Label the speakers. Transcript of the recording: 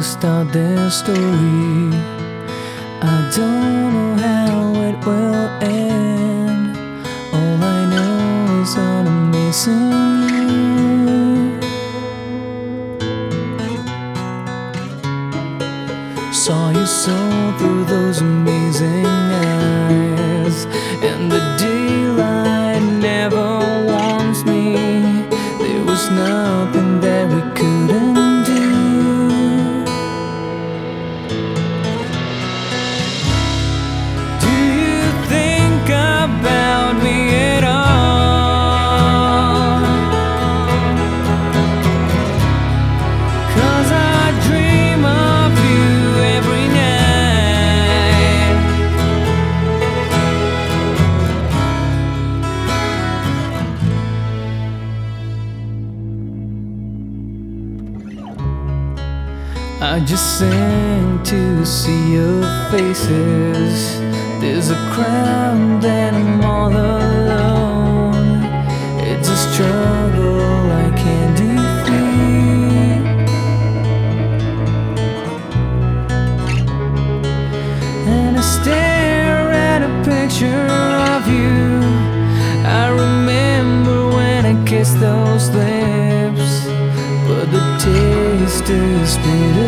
Speaker 1: start their story. I don't know how it will end. All I know is I'm missing you. Saw your soul through those amazing eyes, and the daylight never warms me. There was nothing that we couldn't do. Do you think about me at all? 'Cause I dream of you every night. I just sing to see your faces. There's a crowd that I'm all alone. It's a struggle I can't defeat. And I stare at a picture of you. I remember when I kissed those lips, but the taste is bitter.